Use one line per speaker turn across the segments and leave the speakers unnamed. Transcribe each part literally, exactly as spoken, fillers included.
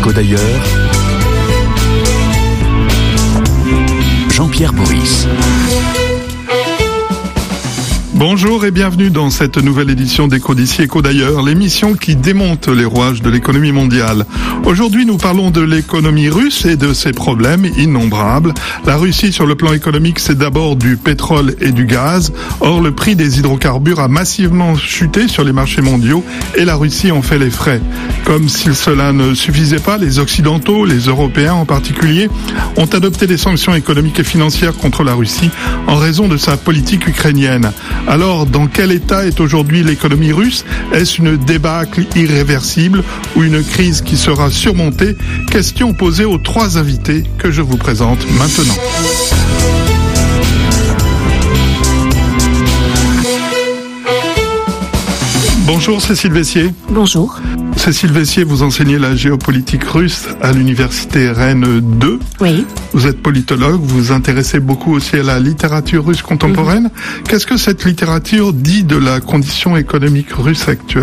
Écho d'ailleurs, Jean-Pierre Boris.
Bonjour et bienvenue dans cette nouvelle édition d'Écho d'ici, Écho d'ailleurs, l'émission qui démonte les rouages de l'économie mondiale. Aujourd'hui, nous parlons de l'économie russe et de ses problèmes innombrables. La Russie, sur le plan économique, c'est d'abord du pétrole et du gaz. Or, le prix des hydrocarbures a massivement chuté sur les marchés mondiaux et la Russie en fait les frais. Comme si cela ne suffisait pas, les Occidentaux, les Européens en particulier, ont adopté des sanctions économiques et financières contre la Russie en raison de sa politique ukrainienne. Alors, dans quel état est aujourd'hui l'économie russe ? Est-ce une débâcle irréversible ou une crise qui sera surmontée ? Question posée aux trois invités que je vous présente maintenant. Bonjour Cécile Vessier.
Bonjour.
Cécile Vessier, vous enseignez la géopolitique russe à l'université Rennes deux.
Oui.
Vous êtes politologue, vous vous intéressez beaucoup aussi à la littérature russe contemporaine. Mmh. Qu'est-ce que cette littérature dit de la condition économique russe actuelle ?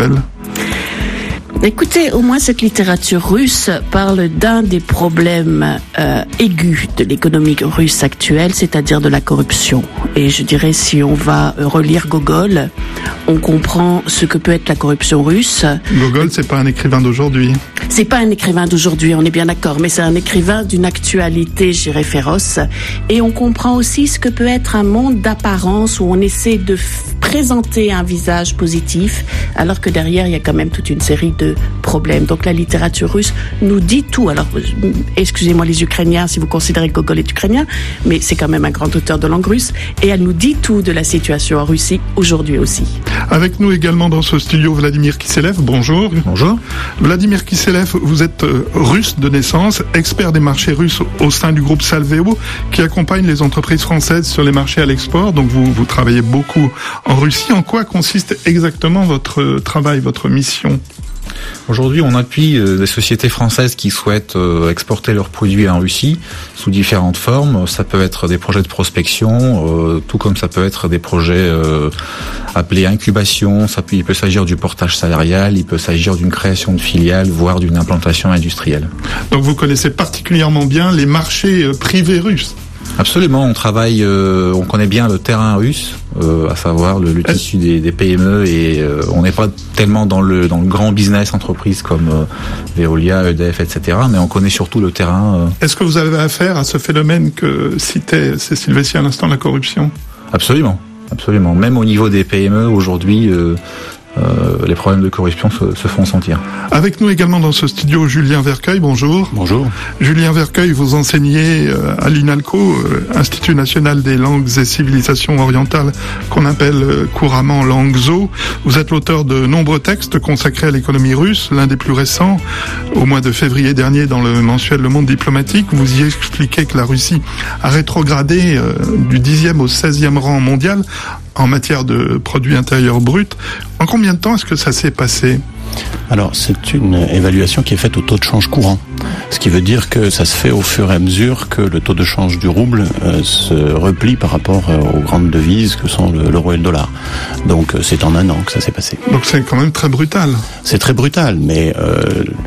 Écoutez, au moins cette littérature russe parle d'un des problèmes euh, aigus de l'économie russe actuelle, c'est-à-dire de la corruption. Et je dirais, si on va relire Gogol, on comprend ce que peut être la corruption russe.
Gogol, c'est pas un écrivain d'aujourd'hui.
C'est pas un écrivain d'aujourd'hui, on est bien d'accord, mais c'est un écrivain d'une actualité, je dirais, féroce. Et on comprend aussi ce que peut être un monde d'apparence où on essaie de f- présenter un visage positif, alors que derrière, il y a quand même toute une série de problèmes. Donc la littérature russe nous dit tout. Alors, excusez-moi les Ukrainiens si vous considérez que Gogol est ukrainien, mais c'est quand même un grand auteur de langue russe, et elle nous dit tout de la situation en Russie aujourd'hui aussi.
Avec nous également dans ce studio, Vladimir Kisselev. Bonjour.
Bonjour.
Vladimir Kisselev, vous êtes euh, russe de naissance, expert des marchés russes au sein du groupe Salveo, qui accompagne les entreprises françaises sur les marchés à l'export. Donc vous, vous travaillez beaucoup en Russie. En quoi consiste exactement votre travail, votre mission ?
Aujourd'hui, on appuie euh, des sociétés françaises qui souhaitent euh, exporter leurs produits en Russie sous différentes formes. Ça peut être des projets de prospection, euh, tout comme ça peut être des projets euh, appelés incubation. Ça peut, il peut s'agir du portage salarial, il peut s'agir d'une création de filiales, voire d'une implantation industrielle.
Donc vous connaissez particulièrement bien les marchés euh, privés russes ?
Absolument, on travaille, euh, on connaît bien le terrain russe, euh, à savoir le, le tissu des, des P M E, et euh, on n'est pas tellement dans le dans le grand business entreprise comme euh, Veolia, E D F, et cetera. Mais on connaît surtout le terrain. Euh.
Est-ce que vous avez affaire à ce phénomène que citait Cécile Vessier à l'instant, la corruption ?
Absolument, absolument. Même au niveau des P M E aujourd'hui. Euh, Euh, les problèmes de corruption se, se font sentir.
Avec nous également dans ce studio, Julien Vercueil, bonjour.
Bonjour.
Julien Vercueil, vous enseignez euh, à l'INALCO, euh, Institut National des Langues et Civilisations Orientales, qu'on appelle euh, couramment Langzo. Vous êtes l'auteur de nombreux textes consacrés à l'économie russe, l'un des plus récents, au mois de février dernier dans le mensuel Le Monde Diplomatique. Vous y expliquez que la Russie a rétrogradé euh, du dixième au seizième rang mondial en matière de produit intérieur brut. En combien de temps est-ce que ça s'est passé ?
Alors, c'est une évaluation qui est faite au taux de change courant. Ce qui veut dire que ça se fait au fur et à mesure que le taux de change du rouble euh, se replie par rapport euh, aux grandes devises que sont le, l'euro et le dollar. Donc, euh, c'est en un an que ça s'est passé.
Donc, c'est quand même très brutal.
C'est très brutal, mais euh,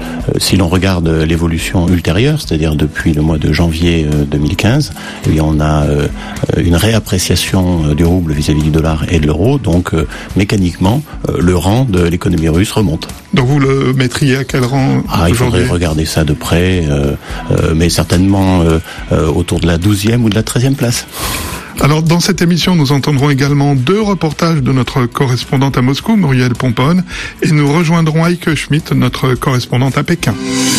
si l'on regarde l'évolution ultérieure, c'est-à-dire depuis le mois de janvier euh, deux mille quinze, eh bien, on a euh, une réappréciation du rouble vis-à-vis du dollar et de l'euro. Donc, euh, mécaniquement, euh, le rang de l'économie russe remonte.
Donc vous le mettriez à quel rang
Ah, il faudrait regarder ça de près, euh, euh, mais certainement euh, euh, autour de la douzième ou de la treizième place.
Alors, dans cette émission, nous entendrons également deux reportages de notre correspondante à Moscou, Muriel Pomponne, et nous rejoindrons Heike Schmidt, notre correspondante à Pékin.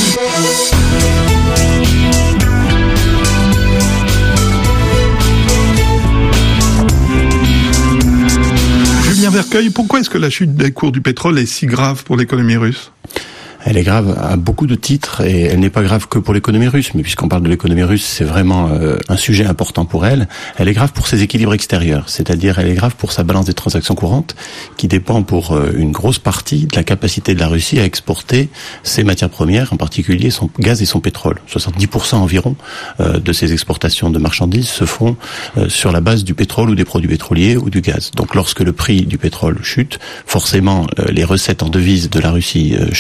Julien Vercueil, pourquoi est-ce que la chute des cours du pétrole est si grave pour l'économie russe ?
Elle est grave à beaucoup de titres et elle n'est pas grave que pour l'économie russe, mais puisqu'on parle de l'économie russe, c'est vraiment euh, un sujet important pour elle. Elle est grave pour ses équilibres extérieurs, c'est-à-dire elle est grave pour sa balance des transactions courantes qui dépend pour euh, une grosse partie de la capacité de la Russie à exporter ses matières premières, en particulier son gaz et son pétrole. soixante-dix pour cent environ euh, de ses exportations de marchandises se font euh, sur la base du pétrole ou des produits pétroliers ou du gaz. Donc lorsque le prix du pétrole chute, forcément euh, les recettes en devises de la Russie euh, chutent.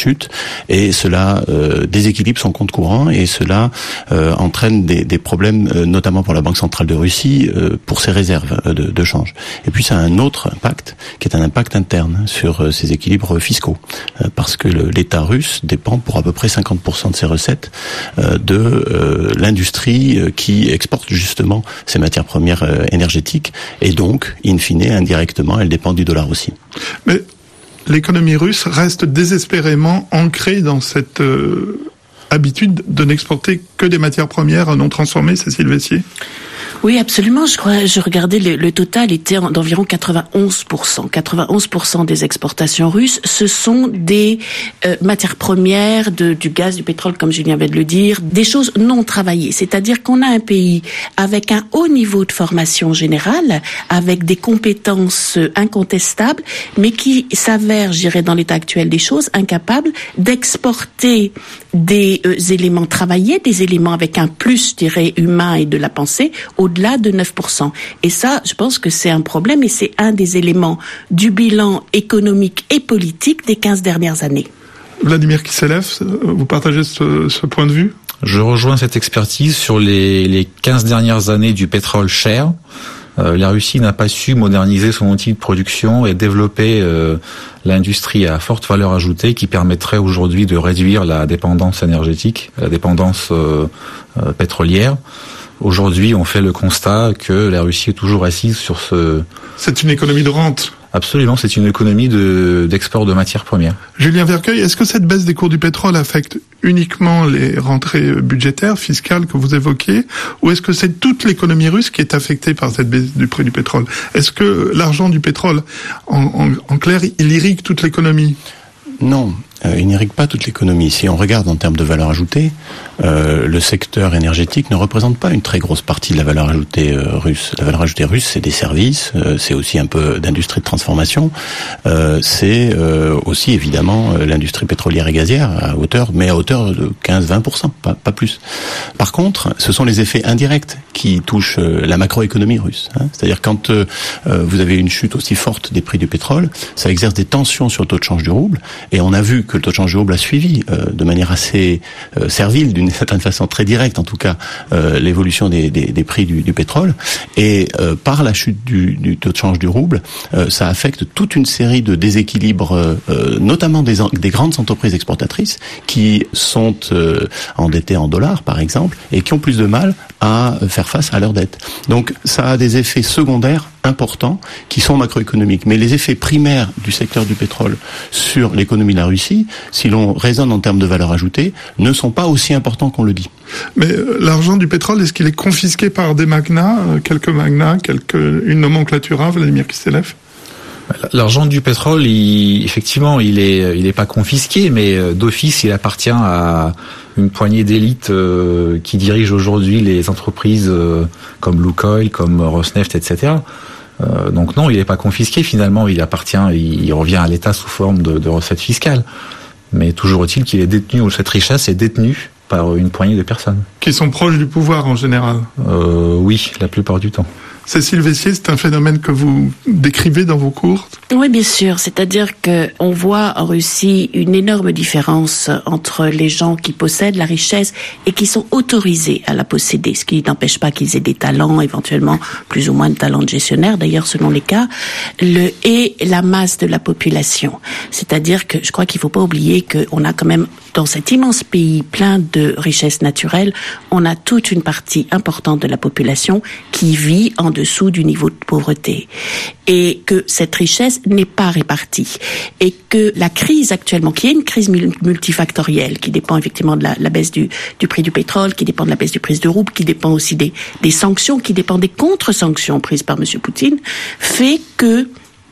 et cela euh, déséquilibre son compte courant et cela euh, entraîne des, des problèmes, euh, notamment pour la Banque centrale de Russie, euh, pour ses réserves de, de change. Et puis ça a un autre impact, qui est un impact interne sur euh, ses équilibres fiscaux, euh, parce que le, l'État russe dépend pour à peu près cinquante pour cent de ses recettes euh, de euh, l'industrie euh, qui exporte justement ces matières premières euh, énergétiques, et donc, in fine, indirectement, elle dépend du dollar aussi.
Mais l'économie russe reste désespérément ancrée dans cette euh, habitude de n'exporter que des matières premières non transformées, Cécile Vessier?
Oui, absolument. Je crois, je regardais le, le total était d'environ quatre-vingt-onze pour cent. quatre-vingt-onze pour cent des exportations russes, ce sont des euh, matières premières, de, du gaz, du pétrole, comme Julien vient de le dire, des choses non travaillées. C'est-à-dire qu'on a un pays avec un haut niveau de formation générale, avec des compétences incontestables, mais qui s'avère, je dirais, dans l'état actuel des choses, incapable d'exporter des euh, éléments travaillés, des éléments avec un plus, je dirais, humain et de la pensée, au-delà de neuf pour cent. Et ça, je pense que c'est un problème et c'est un des éléments du bilan économique et politique des quinze dernières années.
Vladimir Kiselev, vous partagez ce, ce point de vue?
Je rejoins cette expertise sur les, les quinze dernières années du pétrole cher. Euh, la Russie n'a pas su moderniser son outil de production et développer euh, l'industrie à forte valeur ajoutée qui permettrait aujourd'hui de réduire la dépendance énergétique, la dépendance euh, euh, pétrolière. Aujourd'hui, on fait le constat que la Russie est toujours assise sur ce...
C'est une économie de rente.
Absolument, c'est une économie de, d'export de matières premières.
Julien Vercueil, est-ce que cette baisse des cours du pétrole affecte uniquement les rentrées budgétaires, fiscales que vous évoquez, ou est-ce que c'est toute l'économie russe qui est affectée par cette baisse du prix du pétrole? Est-ce que l'argent du pétrole, en, en, en clair, il irrigue toute l'économie?
Non, euh, il n'irrigue pas toute l'économie. Si on regarde en termes de valeur ajoutée, euh, le secteur énergétique ne représente pas une très grosse partie de la valeur ajoutée euh, russe. La valeur ajoutée russe, c'est des services, euh, c'est aussi un peu d'industrie de transformation, euh, c'est euh, aussi évidemment euh, l'industrie pétrolière et gazière à hauteur, mais à hauteur de quinze à vingt pour cent, pas, pas plus. Par contre, ce sont les effets indirects qui touchent euh, la macroéconomie russe. Hein. C'est-à-dire quand euh, vous avez une chute aussi forte des prix du pétrole, ça exerce des tensions sur le taux de change du rouble, et on a vu que le taux de change du rouble a suivi euh, de manière assez euh, servile, d'une certaine façon très directe en tout cas, euh, l'évolution des, des, des prix du, du pétrole. Et euh, par la chute du, du taux de change du rouble, euh, ça affecte toute une série de déséquilibres, euh, notamment des, des grandes entreprises exportatrices qui sont euh, endettées en dollars par exemple, et qui ont plus de mal à faire face à leurs dettes. Donc ça a des effets secondaires importants qui sont macroéconomiques. Mais les effets primaires du secteur du pétrole sur l'économie de la Russie, si l'on raisonne en termes de valeur ajoutée, ne sont pas aussi importants qu'on le dit.
Mais euh, l'argent du pétrole, est-ce qu'il est confisqué par des magnats, euh, quelques magnats, quelques, une nomenclature, Vladimir Kiselev?
L'argent du pétrole, il, effectivement, il est, il est pas confisqué, mais d'office, il appartient à une poignée d'élites euh, qui dirigent aujourd'hui les entreprises euh, comme Lukoil, comme Rosneft, et cetera. Euh, donc non, il n'est pas confisqué. Finalement, il appartient, il, il revient à l'État sous forme de, de recettes fiscales. Mais toujours est-il qu'il est détenu, ou cette richesse est détenue par une poignée de personnes.
Qui sont proches du pouvoir en général.
Euh, oui, la plupart du temps.
Cécile Vessier, c'est un phénomène que vous décrivez dans vos cours?
Oui, bien sûr. C'est-à-dire que on voit en Russie une énorme différence entre les gens qui possèdent la richesse et qui sont autorisés à la posséder, ce qui n'empêche pas qu'ils aient des talents, éventuellement plus ou moins de talents de gestionnaire, d'ailleurs selon les cas, le et la masse de la population. C'est-à-dire que je crois qu'il ne faut pas oublier qu'on a quand même dans cet immense pays plein de richesses naturelles, on a toute une partie importante de la population qui vit en dessous du niveau de pauvreté. Et que cette richesse n'est pas répartie. Et que la crise actuellement, qui est une crise multifactorielle, qui dépend effectivement de la, la baisse du, du prix du pétrole, qui dépend de la baisse du prix du rouble, qui dépend aussi des, des sanctions, qui dépend des contre-sanctions prises par M. Poutine, fait que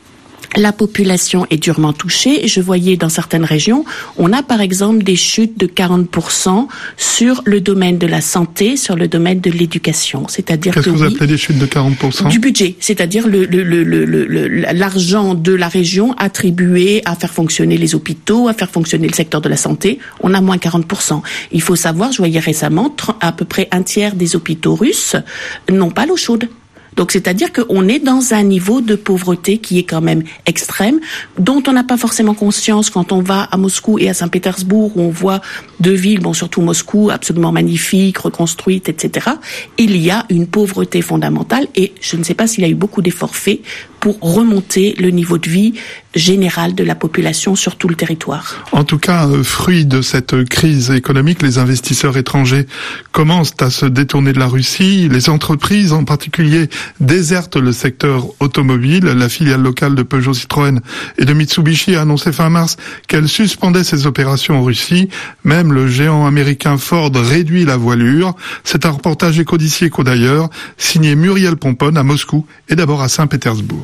la population est durement touchée. Je voyais dans certaines régions, on a par exemple des chutes de quarante pour cent sur le domaine de la santé, sur le domaine de l'éducation. C'est-à-dire
Qu'est-ce que, que vous oui, appelez des chutes de quarante pour cent?
Du budget, c'est-à-dire le, le, le, le, le, l'argent de la région attribué à faire fonctionner les hôpitaux, à faire fonctionner le secteur de la santé, on a moins quarante pour cent. Il faut savoir, je voyais récemment, à peu près un tiers des hôpitaux russes n'ont pas l'eau chaude. Donc, c'est-à-dire qu'on est dans un niveau de pauvreté qui est quand même extrême, dont on n'a pas forcément conscience quand on va à Moscou et à Saint-Pétersbourg, où on voit deux villes, bon, surtout Moscou, absolument magnifiques, reconstruites, et cetera. Il y a une pauvreté fondamentale et je ne sais pas s'il y a eu beaucoup d'efforts faits pour remonter le niveau de vie général de la population sur tout le territoire.
En tout cas, fruit de cette crise économique, les investisseurs étrangers commencent à se détourner de la Russie. Les entreprises, en particulier, désertent le secteur automobile. La filiale locale de Peugeot Citroën et de Mitsubishi a annoncé fin mars qu'elle suspendait ses opérations en Russie. Même le géant américain Ford réduit la voilure. C'est un reportage Éco d'ici, Éco d'ailleurs, signé Muriel Pomponne à Moscou et d'abord à Saint-Pétersbourg.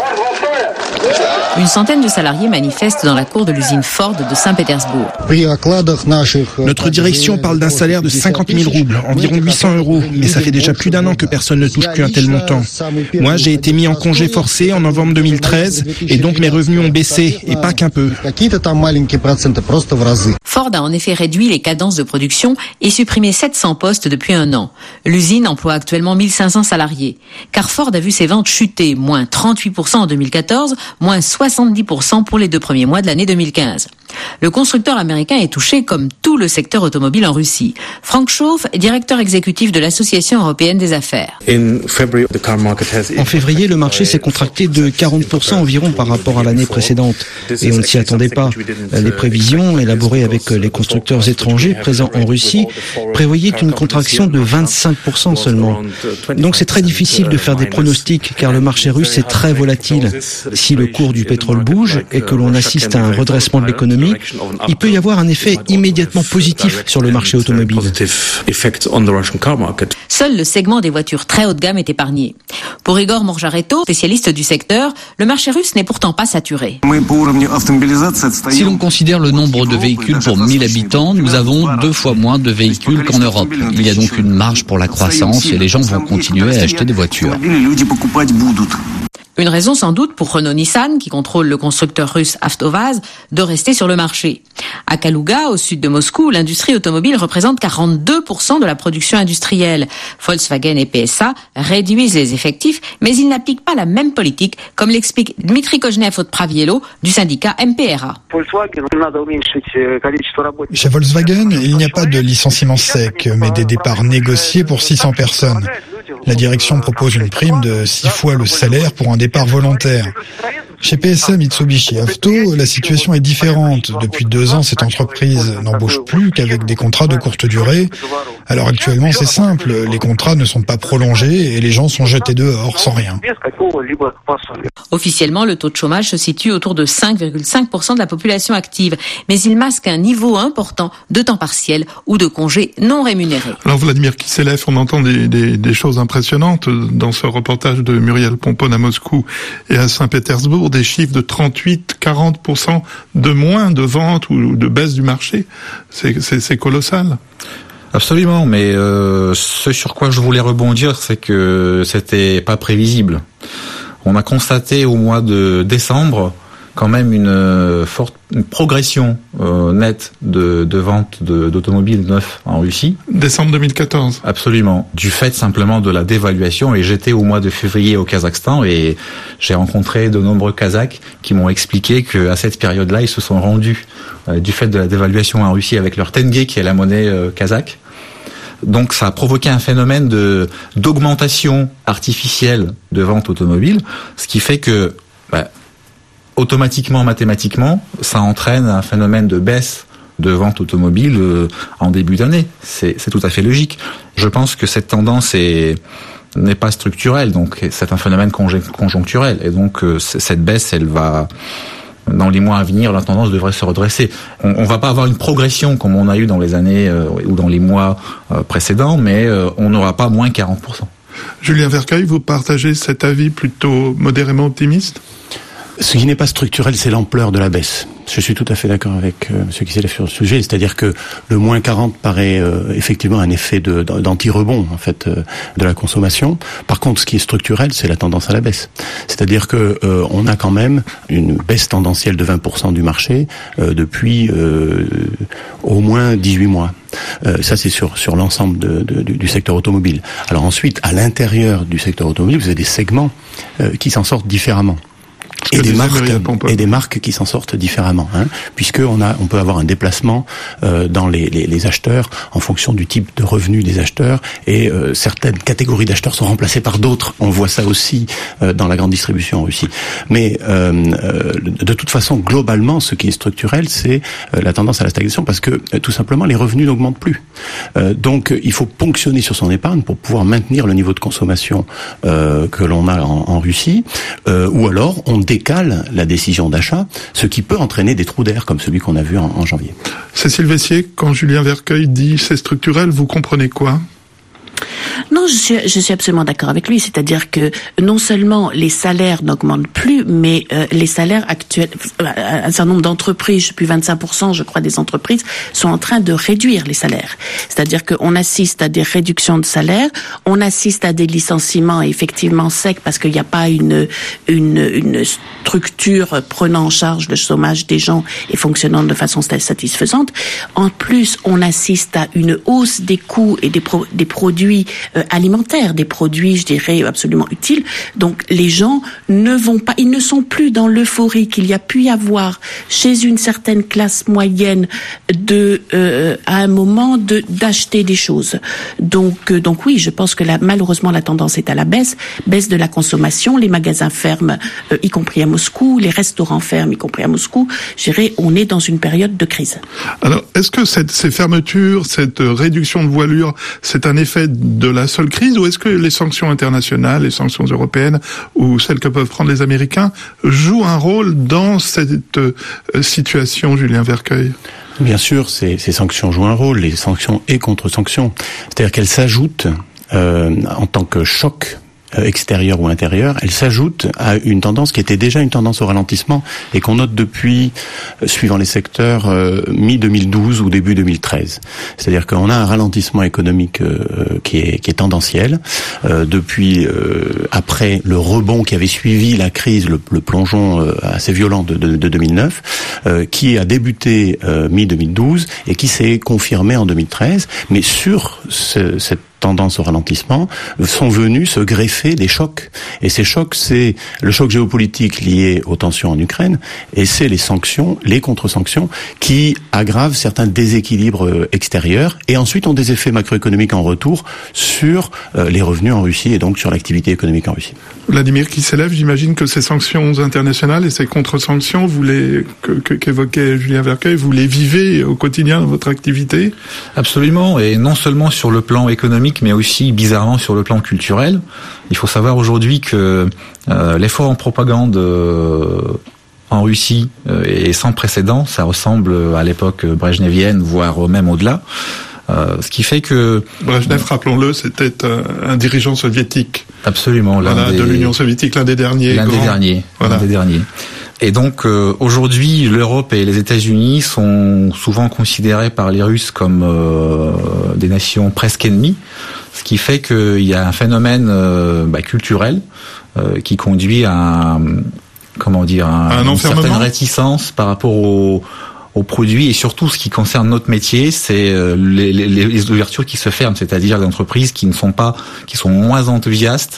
Une centaine de salariés manifestent dans la cour de l'usine Ford de Saint-Pétersbourg.
Notre direction parle d'un salaire de cinquante mille roubles, environ huit cents euros, mais ça fait déjà plus d'un an que personne ne touche plus un tel montant. Moi, j'ai été mis en congé forcé en novembre deux mille treize, et donc mes revenus ont baissé, et pas qu'un peu.
Ford a en effet réduit les cadences de production et supprimé sept cents postes depuis un an. L'usine emploie actuellement mille cinq cents salariés. Car Ford a vu ses ventes chuter, moins trente-huit pour cent en deux mille quatorze, moins soixante-dix pour cent pour les deux premiers mois de l'année deux mille quinze. Le constructeur américain est touché comme tout le secteur automobile en Russie. Frank Schauff est directeur exécutif de l'Association européenne des affaires.
En février, le marché s'est contracté de quarante pour cent environ par rapport à l'année précédente. Et on ne s'y attendait pas. Les prévisions élaborées avec les constructeurs étrangers présents en Russie prévoyaient une contraction de vingt-cinq pour cent seulement. Donc c'est très difficile de faire des pronostics car le marché russe est très volatile. Si le cours du pétrole bouge et que l'on assiste à un redressement de l'économie, il peut y avoir un effet immédiatement positif sur le marché automobile.
Seul le segment des voitures très haut de gamme est épargné. Pour Igor Morjareto, spécialiste du secteur, le marché russe n'est pourtant pas saturé.
Si l'on considère le nombre de véhicules pour mille habitants, nous avons deux fois moins de véhicules qu'en Europe. Il y a donc une marge pour la croissance et les gens vont continuer à acheter des voitures.
Une raison sans doute pour Renault-Nissan, qui contrôle le constructeur russe Avtovaz, de rester sur le marché. À Kalouga, au sud de Moscou, l'industrie automobile représente quarante-deux pour cent de la production industrielle. Volkswagen et P S A réduisent les effectifs, mais ils n'appliquent pas la même politique, comme l'explique Dmitry Kozhnev de Pravielo du syndicat M P R A.
Chez Volkswagen, il n'y a pas de licenciement sec, mais des départs négociés pour six cents personnes. La direction propose une prime de six fois le salaire pour un départ volontaire. Chez P S A, Mitsubishi, Avto, la situation est différente. Depuis deux ans, cette entreprise n'embauche plus qu'avec des contrats de courte durée. Alors actuellement, c'est simple, les contrats ne sont pas prolongés et les gens sont jetés dehors sans rien.
Officiellement, le taux de chômage se situe autour de cinq virgule cinq pour cent de la population active, mais il masque un niveau important de temps partiel ou de congés non rémunérés.
Alors Vladimir Kiselev, on entend des, des, des choses impressionnantes dans ce reportage de Muriel Pomponne à Moscou et à Saint-Pétersbourg, des chiffres de trente-huit à quarante pour cent de moins de ventes ou de baisse du marché. C'est, c'est, c'est colossal.
Absolument, mais euh, ce sur quoi je voulais rebondir, c'est que c'était pas prévisible. On a constaté au mois de décembre quand même une euh, forte une progression euh, nette de, de ventes de, d'automobiles neufs en Russie.
Décembre deux mille quatorze.
Absolument. Du fait simplement de la dévaluation. Et j'étais au mois de février au Kazakhstan et j'ai rencontré de nombreux Kazakhs qui m'ont expliqué qu'à cette période-là, ils se sont rendus euh, du fait de la dévaluation en Russie avec leur tenge, qui est la monnaie euh, kazakh. Donc ça a provoqué un phénomène de d'augmentation artificielle de ventes automobiles, ce qui fait que bah, automatiquement, mathématiquement, ça entraîne un phénomène de baisse de ventes automobiles euh, en début d'année. C'est, c'est tout à fait logique. Je pense que cette tendance est n'est pas structurelle, donc c'est un phénomène conjoncturel. Et donc euh, cette baisse, elle va dans les mois à venir, la tendance devrait se redresser. On, on va pas avoir une progression comme on a eu dans les années euh, ou dans les mois euh, précédents, mais euh, on n'aura pas moins quarante pour cent.
Julien Vercueil, vous partagez cet avis plutôt modérément optimiste ?
Ce qui n'est pas structurel, c'est l'ampleur de la baisse. Je suis tout à fait d'accord avec euh, M. Kissel sur le sujet, c'est-à-dire que le moins quarante paraît euh, effectivement un effet de, d'anti-rebond en fait euh, de la consommation. Par contre, ce qui est structurel, c'est la tendance à la baisse. C'est-à-dire que euh, on a quand même une baisse tendancielle de vingt pour cent du marché euh, depuis euh, au moins dix-huit mois. Euh, ça, c'est sur sur l'ensemble de, de, du secteur automobile. Alors ensuite, à l'intérieur du secteur automobile, vous avez des segments euh, qui s'en sortent différemment. Et des, marques, et des marques qui s'en sortent différemment, hein, puisque on a, on peut avoir un déplacement euh, dans les, les, les acheteurs en fonction du type de revenus des acheteurs, et euh, certaines catégories d'acheteurs sont remplacées par d'autres. On voit ça aussi euh, dans la grande distribution en Russie. Mais euh, euh, de toute façon, globalement, ce qui est structurel, c'est euh, la tendance à la stagnation, parce que euh, tout simplement les revenus n'augmentent plus. Euh, donc, il faut ponctionner sur son épargne pour pouvoir maintenir le niveau de consommation euh, que l'on a en, en Russie, euh, ou alors on décale la décision d'achat, ce qui peut entraîner des trous d'air comme celui qu'on a vu en, en janvier.
Cécile Vessier, quand Julien Vercueil dit c'est structurel, vous comprenez quoi ?
Non, je suis, je suis absolument d'accord avec lui. C'est-à-dire que non seulement les salaires n'augmentent plus, mais euh, les salaires actuels, un certain nombre d'entreprises, je sais plus vingt-cinq pour cent, je crois, des entreprises sont en train de réduire les salaires. C'est-à-dire qu'on assiste à des réductions de salaires, on assiste à des licenciements effectivement secs parce qu'il n'y a pas une, une, une structure prenant en charge le chômage des gens et fonctionnant de façon satisfaisante. En plus, on assiste à une hausse des coûts et des, pro, des produits Euh, alimentaires, des produits, je dirais, absolument utiles. Donc, les gens ne vont pas, ils ne sont plus dans l'euphorie qu'il y a pu y avoir chez une certaine classe moyenne de, euh, à un moment de d'acheter des choses. Donc, euh, donc oui, je pense que la, malheureusement la tendance est à la baisse, baisse de la consommation. Les magasins ferment, euh, y compris à Moscou, les restaurants ferment, y compris à Moscou. Je dirais, on est dans une période de crise.
Alors, est-ce que cette, ces fermetures, cette réduction de voilure, c'est un effet de la seule crise, ou est-ce que les sanctions internationales, les sanctions européennes ou celles que peuvent prendre les Américains jouent un rôle dans cette euh, situation, Julien Vercueil ?
Bien sûr, ces, ces sanctions jouent un rôle, les sanctions et contre-sanctions. C'est-à-dire qu'elles s'ajoutent euh, en tant que choc extérieure ou intérieure, elle s'ajoute à une tendance qui était déjà une tendance au ralentissement et qu'on note depuis, suivant les secteurs, euh, mi deux mille douze ou début deux mille treize. C'est-à-dire qu'on a un ralentissement économique euh, qui est qui est tendanciel euh, depuis euh, après le rebond qui avait suivi la crise, le, le plongeon euh, assez violent de, de, de deux mille neuf, euh, qui a débuté euh, mi deux mille douze et qui s'est confirmé en deux mille treize. Mais sur ce, cette tendance au ralentissement, sont venus se greffer des chocs. Et ces chocs, c'est le choc géopolitique lié aux tensions en Ukraine, et c'est les sanctions, les contre-sanctions, qui aggravent certains déséquilibres extérieurs, et ensuite ont des effets macroéconomiques en retour sur euh, les revenus en Russie, et donc sur l'activité économique en Russie.
Vladimir qui s'élève, j'imagine que ces sanctions internationales et ces contre-sanctions, vous les, que, que, qu'évoquait Julien Vercueil, vous les vivez au quotidien dans votre activité ?
Absolument, et non seulement sur le plan économique, mais aussi bizarrement sur le plan culturel. Il faut savoir aujourd'hui que euh, l'effort en propagande euh, en Russie euh, est sans précédent. Ça ressemble à l'époque brejnevienne, voire même au-delà. Euh, ce qui fait que...
Brejnev, rappelons-le, c'était un, un dirigeant soviétique.
Absolument. L'un
voilà,
des,
de l'Union soviétique, l'un des derniers.
L'un
grands.
des derniers. Voilà. L'un des derniers. Et donc euh, aujourd'hui, l'Europe et les États-Unis sont souvent considérés par les Russes comme euh, des nations presque ennemies, ce qui fait qu'il y a un phénomène euh, bah, culturel euh, qui conduit à comment dire à
un
une certaine réticence par rapport aux aux produits, et surtout ce qui concerne notre métier, c'est les, les, les ouvertures qui se ferment, c'est-à-dire les entreprises qui ne sont pas, qui sont moins enthousiastes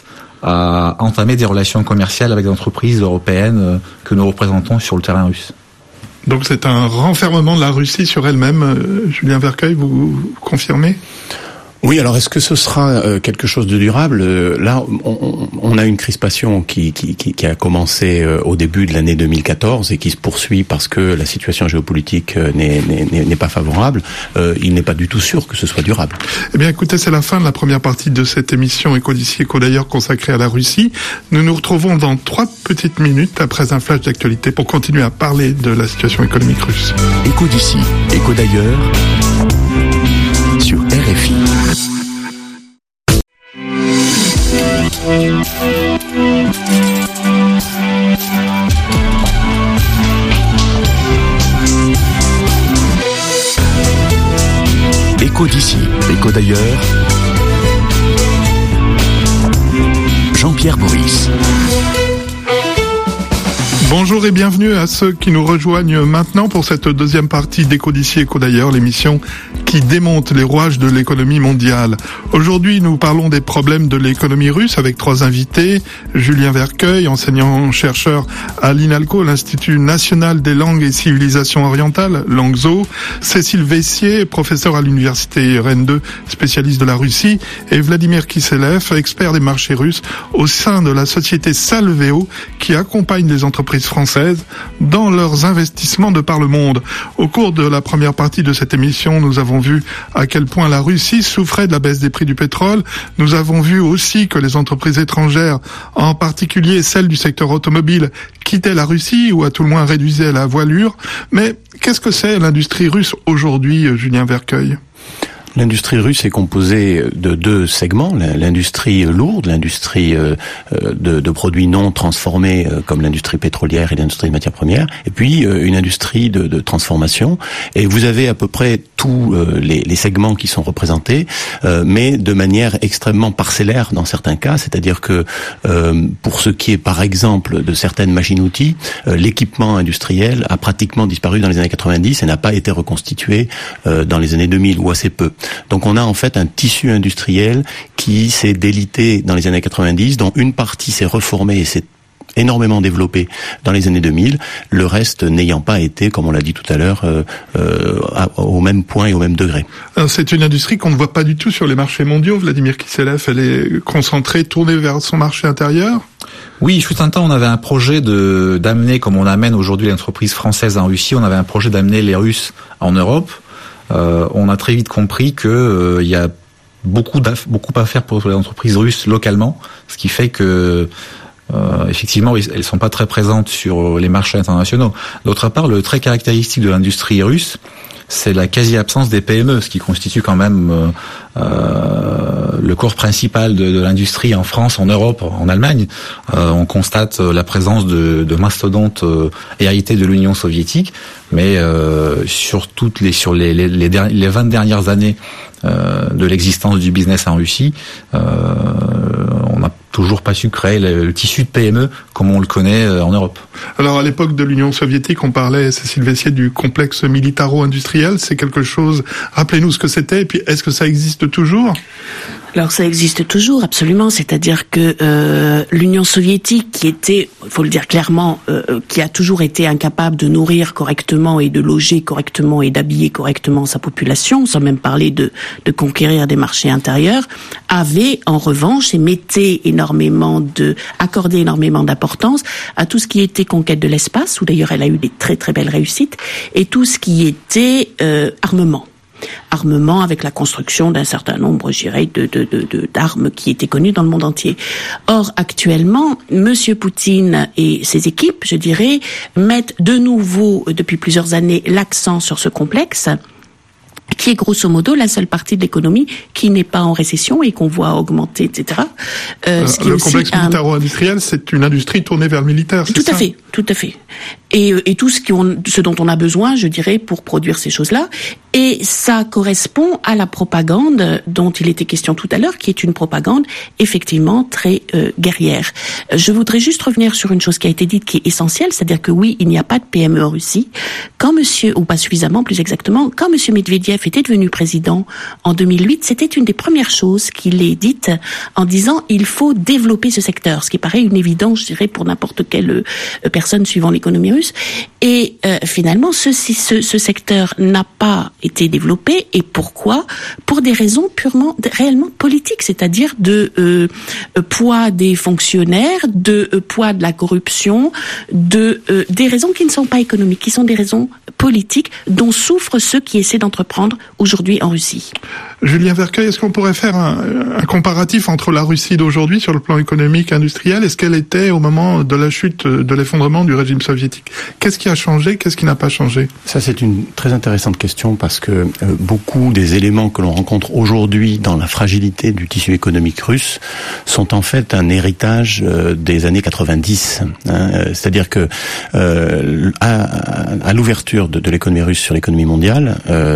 à entamer des relations commerciales avec des entreprises européennes que nous représentons sur le terrain russe.
Donc c'est un renfermement de la Russie sur elle-même. Julien Vercueil, vous, vous confirmez ?
Oui, alors est-ce que ce sera euh, quelque chose de durable ? euh, Là, on, on a une crispation qui, qui, qui, qui a commencé euh, au début de l'année deux mille quatorze et qui se poursuit parce que la situation géopolitique euh, n'est, n'est, n'est pas favorable. Euh, il n'est pas du tout sûr que ce soit durable.
Eh bien, écoutez, c'est la fin de la première partie de cette émission Éco d'ici, Éco d'ailleurs consacrée à la Russie. Nous nous retrouvons dans trois petites minutes après un flash d'actualité pour continuer à parler de la situation économique russe.
Éco d'ici, Éco d'ailleurs sur R F I. Écho d'ici, écho d'ailleurs. Jean-Pierre Bourris.
Bonjour et bienvenue à ceux qui nous rejoignent maintenant pour cette deuxième partie d'Écho d'ici, Écho d'ailleurs, l'émission qui démonte les rouages de l'économie mondiale. Aujourd'hui, nous parlons des problèmes de l'économie russe avec trois invités. Julien Vercueil, enseignant-chercheur à l'INALCO, l'Institut national des langues et civilisations orientales, Langzo. Cécile Vessier, professeur à l'université Rennes deux, spécialiste de la Russie. Et Vladimir Kiselev, expert des marchés russes au sein de la société Salveo, qui accompagne les entreprises françaises dans leurs investissements de par le monde. Au cours de la première partie de cette émission, nous avons vu à quel point la Russie souffrait de la baisse des prix du pétrole. Nous avons vu aussi que les entreprises étrangères, en particulier celles du secteur automobile, quittaient la Russie ou à tout le moins réduisaient la voilure. Mais qu'est-ce que c'est l'industrie russe aujourd'hui, Julien Vercueil ?
L'industrie russe est composée de deux segments, l'industrie lourde, l'industrie de, de produits non transformés comme l'industrie pétrolière et l'industrie de matières premières, et puis une industrie de, de transformation. Et vous avez à peu près tous les, les segments qui sont représentés, mais de manière extrêmement parcellaire dans certains cas, c'est-à-dire que pour ce qui est par exemple de certaines machines-outils, l'équipement industriel a pratiquement disparu dans les années quatre-vingt-dix et n'a pas été reconstitué dans les années deux mille ou assez peu. Donc on a en fait un tissu industriel qui s'est délité dans les années quatre-vingt-dix, dont une partie s'est reformée et s'est énormément développé dans les années deux mille, le reste n'ayant pas été, comme on l'a dit tout à l'heure, euh, euh, au même point et au même degré.
Alors c'est une industrie qu'on ne voit pas du tout sur les marchés mondiaux. Vladimir Kiselev, elle est concentrée, tournée vers son marché intérieur.
Oui, il fut un temps, on avait un projet de d'amener, comme on amène aujourd'hui l'entreprise française en Russie, on avait un projet d'amener les Russes en Europe. Euh, on a très vite compris que euh, il y a beaucoup beaucoup à faire pour les entreprises russes localement, ce qui fait que euh, effectivement elles sont pas très présentes sur les marchés internationaux. D'autre part, le trait caractéristique de l'industrie russe, c'est la quasi-absence des P M E, ce qui constitue quand même euh, euh, le corps principal de, de l'industrie en France, en Europe, en Allemagne. Euh, on constate la présence de, de mastodontes euh, hérités de l'Union soviétique, mais euh, sur toutes les sur les les, les, der- les vingt dernières années euh, de l'existence du business en Russie, euh, on n'a toujours pas su créer le, le tissu de P M E comme on le connaît en Europe.
Alors à l'époque de l'Union soviétique, on parlait, Cécile Vessier, du complexe militaro-industriel. C'est quelque chose, rappelez-nous ce que c'était, et puis est-ce que ça existe toujours ?
Alors ça existe toujours, absolument. C'est-à-dire que euh, l'Union soviétique, qui était, il faut le dire clairement, euh, qui a toujours été incapable de nourrir correctement et de loger correctement et d'habiller correctement sa population, sans même parler de, de conquérir des marchés intérieurs, avait en revanche et mettait énormément de, accordait énormément d'importance à tout ce qui était conquête de l'espace, où d'ailleurs elle a eu des très très belles réussites, et tout ce qui était euh, armement. Armement avec la construction d'un certain nombre, je dirais, de, de, de, de, d'armes qui étaient connues dans le monde entier. Or, actuellement, Monsieur Poutine et ses équipes, je dirais, mettent de nouveau, depuis plusieurs années, l'accent sur ce complexe, qui est grosso modo la seule partie de l'économie qui n'est pas en récession et qu'on voit augmenter, et cetera. Euh,
euh,
ce qui
le
est
complexe
un...
militaro-industriel, c'est une industrie tournée vers le militaire, c'est
tout
ça ?
à fait, tout à fait. Et, et tout ce, qui on, ce dont on a besoin, je dirais, pour produire ces choses-là. Et ça correspond à la propagande dont il était question tout à l'heure, qui est une propagande effectivement très euh, guerrière. Je voudrais juste revenir sur une chose qui a été dite, qui est essentielle, c'est-à-dire que oui, il n'y a pas de P M E en Russie. Quand monsieur, ou pas suffisamment plus exactement, quand monsieur Medvedev était devenu président en deux mille huit, c'était une des premières choses qu'il ait dites en disant il faut développer ce secteur, ce qui paraît une évidence, je dirais, pour n'importe quelle euh, personne suivant l'économie russe. Et euh, finalement, ce, ce, ce secteur n'a pas été développé. Et pourquoi ? Pour des raisons purement, réellement politiques, c'est-à-dire de euh, poids des fonctionnaires, de euh, poids de la corruption, de euh, des raisons qui ne sont pas économiques, qui sont des raisons politiques dont souffrent ceux qui essaient d'entreprendre aujourd'hui en Russie.
Julien Vercueil, est-ce qu'on pourrait faire un, un comparatif entre la Russie d'aujourd'hui sur le plan économique, industriel, et ce qu'elle était au moment de la chute, de l'effondrement du régime soviétique ? Qu'est-ce qui a changé ? Qu'est-ce qui n'a pas changé ?
Ça, c'est une très intéressante question parce que euh, beaucoup des éléments que l'on rencontre aujourd'hui dans la fragilité du tissu économique russe sont en fait un héritage euh, des années quatre-vingt-dix. Hein, c'est-à-dire que euh, à, à l'ouverture de, de l'économie russe sur l'économie mondiale, euh, en mille neuf cent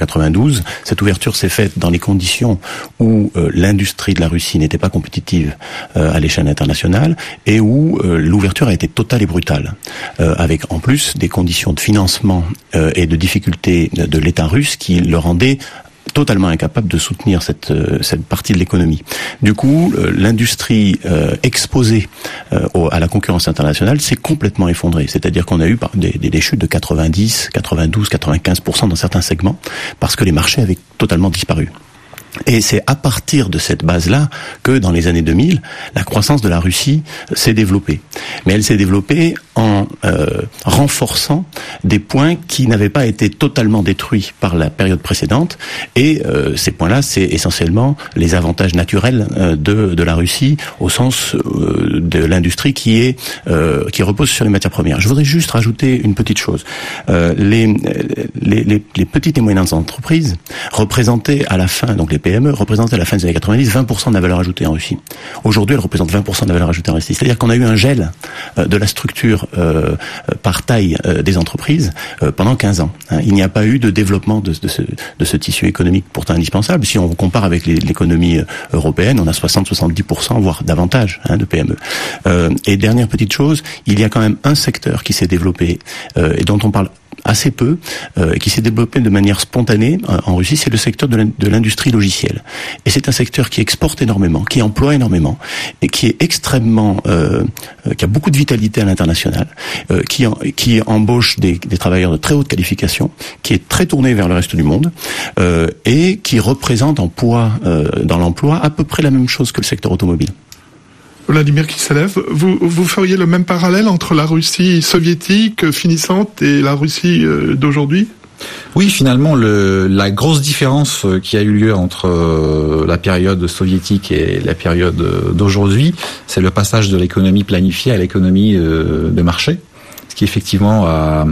quatre-vingt-douze. Cette ouverture s'est faite dans les conditions où euh, l'industrie de la Russie n'était pas compétitive euh, à l'échelle internationale et où euh, l'ouverture a été totale et brutale, euh, avec en plus des conditions de financement euh, et de difficultés de, de l'État russe qui le rendaient totalement incapable de soutenir cette euh, cette partie de l'économie. Du coup, euh, l'industrie euh, exposée euh, au, à la concurrence internationale s'est complètement effondrée. C'est-à-dire qu'on a eu des, des, des chutes de quatre-vingt-dix, quatre-vingt-douze, quatre-vingt-quinze pour cent dans certains segments parce que les marchés avaient totalement disparu. Et c'est à partir de cette base-là que, dans les années deux mille, la croissance de la Russie s'est développée. Mais elle s'est développée en euh, renforçant des points qui n'avaient pas été totalement détruits par la période précédente. Et euh, ces points-là, c'est essentiellement les avantages naturels euh, de, de la Russie, au sens euh, de l'industrie qui est euh, qui repose sur les matières premières. Je voudrais juste rajouter une petite chose. Euh, les, les, les, les petites et moyennes entreprises représentaient à la fin, donc les P M E, représentaient à la fin des années quatre-vingt-dix vingt pour cent de la valeur ajoutée en Russie. Aujourd'hui, elles représentent vingt pour cent de la valeur ajoutée en Russie. C'est-à-dire qu'on a eu un gel euh, de la structure euh, par taille euh, des entreprises euh, pendant quinze ans. Hein. Il n'y a pas eu de développement de, de, ce, de ce tissu économique pourtant indispensable. Si on compare avec les, l'économie européenne, on a soixante à soixante-dix pour cent, voire davantage, hein, de P M E. Euh, et dernière petite chose, il y a quand même un secteur qui s'est développé euh, et dont on parle assez peu, euh, qui s'est développé de manière spontanée euh, en Russie, c'est le secteur de l'industrie logicielle. Et c'est un secteur qui exporte énormément, qui emploie énormément, et qui est extrêmement, euh, euh, qui a beaucoup de vitalité à l'international, euh, qui, en, qui embauche des, des travailleurs de très haute qualification, qui est très tourné vers le reste du monde, euh, et qui représente en poids euh, dans l'emploi à peu près la même chose que le secteur automobile.
Vladimir Kiselev, vous, vous feriez le même parallèle entre la Russie soviétique finissante et la Russie d'aujourd'hui ?
Oui, finalement, le, la grosse différence qui a eu lieu entre euh, la période soviétique et la période d'aujourd'hui, c'est le passage de l'économie planifiée à l'économie euh, de marché, ce qui effectivement a,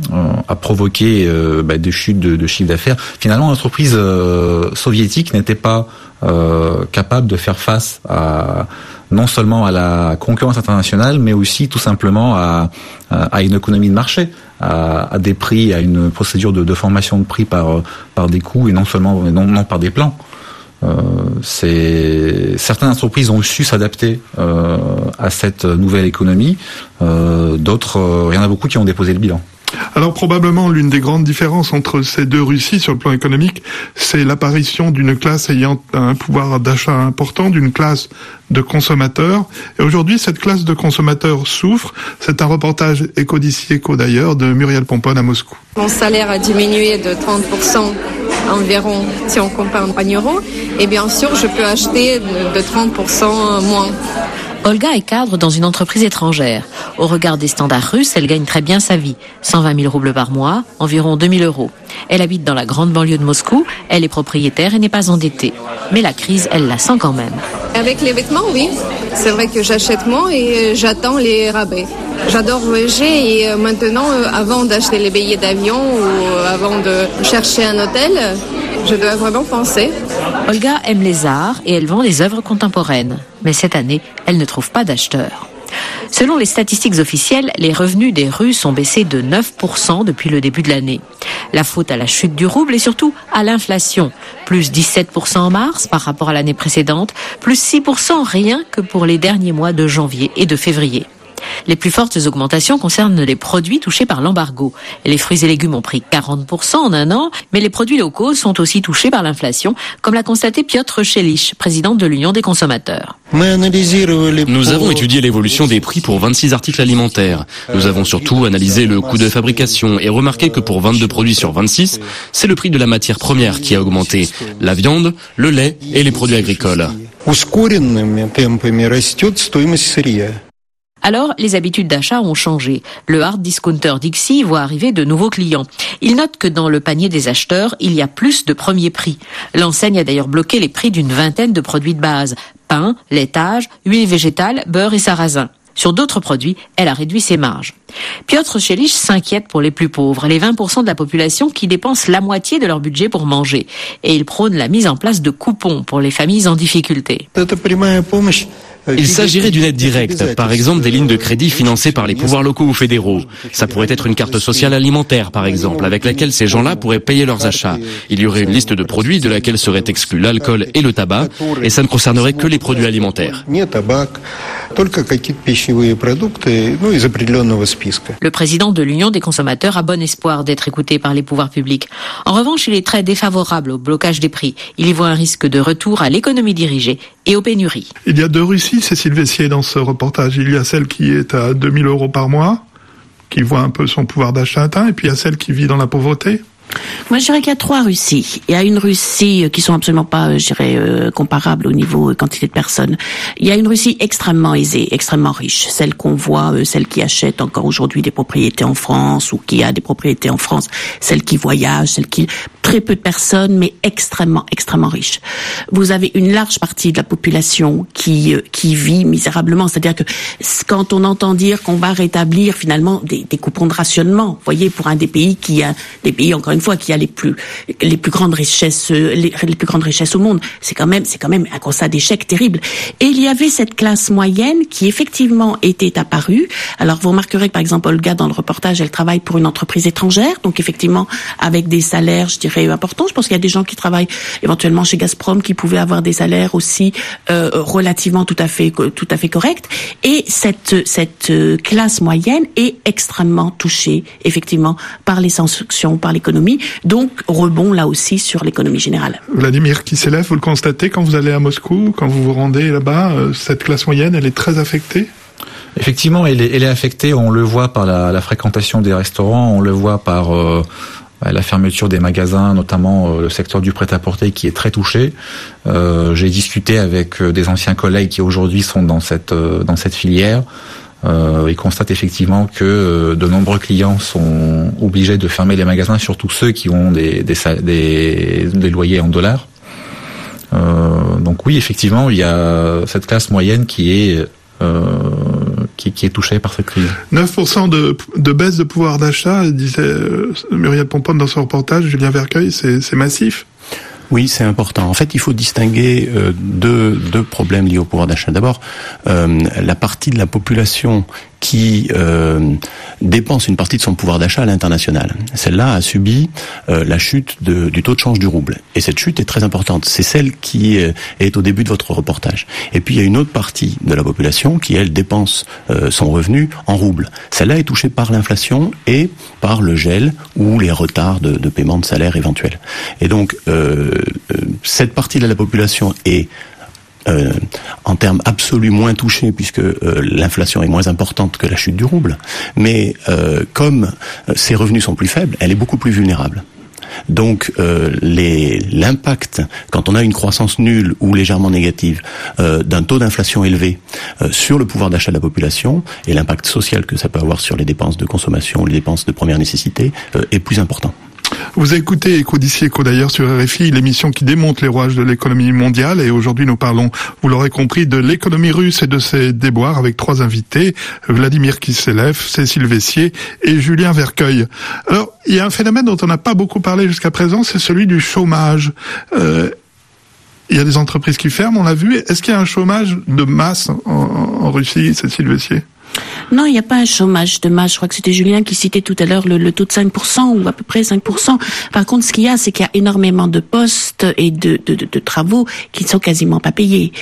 a provoqué euh, bah, des chutes de, de chiffre d'affaires. Finalement, l'entreprise euh, soviétique n'était pas euh, capable de faire face à non seulement à la concurrence internationale, mais aussi tout simplement à, à une économie de marché, à, à des prix, à une procédure de, de formation de prix par, par des coûts et non seulement non, non par des plans. Euh, c'est, certaines entreprises ont su s'adapter euh, à cette nouvelle économie, euh, d'autres, euh, il y en a beaucoup qui ont déposé le bilan.
Alors probablement l'une des grandes différences entre ces deux Russies sur le plan économique, c'est l'apparition d'une classe ayant un pouvoir d'achat important, d'une classe de consommateurs. Et aujourd'hui, cette classe de consommateurs souffre. C'est un reportage Éco d'ici, Éco d'ailleurs, de Muriel Pomponne à Moscou.
Mon salaire a diminué de trente pour cent environ si on compare en euros. Et bien sûr, je peux acheter de trente pour cent moins.
Olga est cadre dans une entreprise étrangère. Au regard des standards russes, elle gagne très bien sa vie. cent vingt mille roubles par mois, environ deux mille euros. Elle habite dans la grande banlieue de Moscou, elle est propriétaire et n'est pas endettée. Mais la crise, elle la sent quand même.
Avec les vêtements, oui. C'est vrai que j'achète moins et j'attends les rabais. J'adore voyager et maintenant, avant d'acheter les billets d'avion ou avant de chercher un hôtel, je dois vraiment penser.
Olga aime les arts et elle vend des œuvres contemporaines. Mais cette année, elle ne trouve pas d'acheteurs. Selon les statistiques officielles, les revenus des Russes ont baissé de neuf pour cent depuis le début de l'année. La faute à la chute du rouble et surtout à l'inflation. Plus dix-sept pour cent en mars par rapport à l'année précédente, plus six pour cent rien que pour les derniers mois de janvier et de février. Les plus fortes augmentations concernent les produits touchés par l'embargo. Les fruits et légumes ont pris quarante pour cent en un an, mais les produits locaux sont aussi touchés par l'inflation, comme l'a constaté Piotr Chelich, président de l'Union des consommateurs.
Nous avons étudié l'évolution des prix pour vingt-six articles alimentaires. Nous avons surtout analysé le coût de fabrication et remarqué que pour vingt-deux produits sur vingt-six, c'est le prix de la matière première qui a augmenté. La viande, le lait et les produits agricoles.
Alors, les habitudes d'achat ont changé. Le hard discounter Dixie voit arriver de nouveaux clients. Il note que dans le panier des acheteurs, il y a plus de premiers prix. L'enseigne a d'ailleurs bloqué les prix d'une vingtaine de produits de base. Pain, laitage, huile végétale, beurre et sarrasin. Sur d'autres produits, elle a réduit ses marges. Piotr Chelich s'inquiète pour les plus pauvres, les vingt pour cent de la population qui dépensent la moitié de leur budget pour manger. Et il prône la mise en place de coupons pour les familles en difficulté.
Il s'agirait d'une aide directe, par exemple des lignes de crédit financées par les pouvoirs locaux ou fédéraux. Ça pourrait être une carte sociale alimentaire, par exemple, avec laquelle ces gens-là pourraient payer leurs achats. Il y aurait une liste de produits de laquelle seraient exclus l'alcool et le tabac, et ça ne concernerait que les produits alimentaires.
Le président de l'Union des consommateurs a bon espoir d'être écouté par les pouvoirs publics. En revanche, il est très défavorable au blocage des prix. Il y voit un risque de retour à l'économie dirigée et aux pénuries.
Il y a deux Russie, Cécile Vessier, dans ce reportage. Il y a celle qui est à deux mille euros par mois, qui voit un peu son pouvoir d'achat atteint, et puis il y a celle qui vit dans la pauvreté.
Moi, je dirais qu'il y a trois Russies. Il y a une Russie qui sont absolument pas, je dirais, euh, comparables au niveau quantité de personnes. Il y a une Russie extrêmement aisée, extrêmement riche, celle qu'on voit, euh, celle qui achète encore aujourd'hui des propriétés en France ou qui a des propriétés en France, celle qui voyage, celle qui très peu de personnes, mais extrêmement, extrêmement riche. Vous avez une large partie de la population qui euh, qui vit misérablement. C'est-à-dire que quand on entend dire qu'on va rétablir finalement des, des coupons de rationnement, vous voyez, pour un des pays qui a des pays encore une fois qui a les plus les plus grandes richesses les, les plus grandes richesses au monde, c'est quand même c'est quand même un constat d'échec terrible. Et il y avait cette classe moyenne qui effectivement était apparue. Alors vous remarquerez que par exemple Olga dans le reportage, elle travaille pour une entreprise étrangère, donc effectivement avec des salaires, je dirais importants. Je pense qu'il y a des gens qui travaillent éventuellement chez Gazprom qui pouvaient avoir des salaires aussi euh, relativement tout à fait tout à fait corrects. Et cette cette classe moyenne est extrêmement touchée effectivement par les sanctions, par l'économie. Donc, rebond là aussi sur l'économie générale.
Vladimir Kiselev, vous le constatez quand vous allez à Moscou, quand vous vous rendez là-bas, euh, cette classe moyenne, elle est très affectée ?
Effectivement, elle est, elle est affectée, on le voit par la, la fréquentation des restaurants, on le voit par euh, la fermeture des magasins, notamment euh, le secteur du prêt-à-porter qui est très touché. Euh, j'ai discuté avec des anciens collègues qui aujourd'hui sont dans cette, euh, dans cette filière. Euh, ils constatent effectivement que euh, de nombreux clients sont obligés de fermer les magasins, surtout ceux qui ont des, des, des, des loyers en dollars. Euh, donc oui, effectivement, il y a cette classe moyenne qui est euh, qui, qui est touchée par cette crise.
neuf pour cent de, de baisse de pouvoir d'achat, disait euh, Muriel Pomponne dans son reportage, Julien Vercueil, c'est, c'est massif.
Oui, c'est important. En fait, il faut distinguer euh, deux, deux problèmes liés au pouvoir d'achat. D'abord, euh, la partie de la population qui euh, dépense une partie de son pouvoir d'achat à l'international. Celle-là a subi euh, la chute de, du taux de change du rouble. Et cette chute est très importante. C'est celle qui euh, est au début de votre reportage. Et puis, il y a une autre partie de la population qui, elle, dépense euh, son revenu en rouble. Celle-là est touchée par l'inflation et par le gel ou les retards de, de paiement de salaire éventuels. Et donc, euh, cette partie de la population est Euh, en termes absolus moins touchée puisque euh, l'inflation est moins importante que la chute du rouble, mais euh, comme euh, ses revenus sont plus faibles, elle est beaucoup plus vulnérable. Donc euh, les, l'impact, quand on a une croissance nulle ou légèrement négative, euh, d'un taux d'inflation élevé euh, sur le pouvoir d'achat de la population et l'impact social que ça peut avoir sur les dépenses de consommation, les dépenses de première nécessité, euh, est plus important.
Vous écoutez Éco d'ici, Éco d'ailleurs sur R F I, l'émission qui démonte les rouages de l'économie mondiale. Et aujourd'hui, nous parlons, vous l'aurez compris, de l'économie russe et de ses déboires avec trois invités, Vladimir Kiselev, Cécile Vessier et Julien Vercueil. Alors, il y a un phénomène dont on n'a pas beaucoup parlé jusqu'à présent, c'est celui du chômage. Euh, il y a des entreprises qui ferment, on l'a vu. Est-ce qu'il y a un chômage de masse en, en Russie, Cécile Vessier ?
Non, il n'y a pas un chômage de masse. Je crois que c'était Julien qui citait tout à l'heure le, le taux de cinq pour cent ou à peu près cinq pour cent. Par contre, ce qu'il y a, c'est qu'il y a énormément de postes et de, de, de, de travaux qui ne sont quasiment pas payés.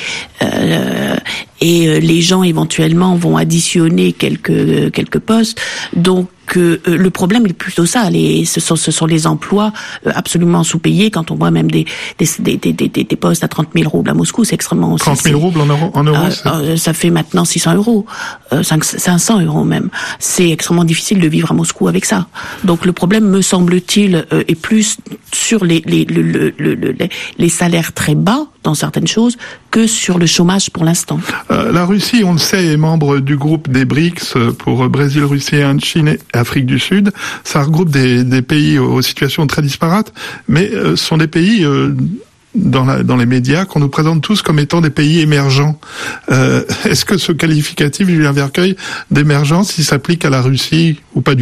Euh, et les gens, éventuellement, vont additionner quelques, quelques postes. Donc, que euh, le problème est plutôt ça, les, ce, sont, ce sont les emplois euh, absolument sous-payés. Quand on voit même des, des, des, des, des, des postes à trente mille roubles à Moscou, c'est extrêmement...
trente mille roubles en euros, en euros
euh, euh, ça fait maintenant six cents euros, euh, cinq cents euros même. C'est extrêmement difficile de vivre à Moscou avec ça. Donc le problème, me semble-t-il, euh, est plus sur les, les, le, le, le, le, les salaires très bas dans certaines choses que sur le chômage pour l'instant.
Euh, la Russie, on le sait, est membre du groupe des BRICS pour Brésil, Russie, Inde, Chine et Afrique du Sud. Ça regroupe des, des pays aux situations très disparates, mais euh, ce sont des pays euh, dans, la, dans les médias qu'on nous présente tous comme étant des pays émergents. Euh, est-ce que ce qualificatif, Julien Vercueil, d'émergence, il s'applique à la Russie ou pas du tout ?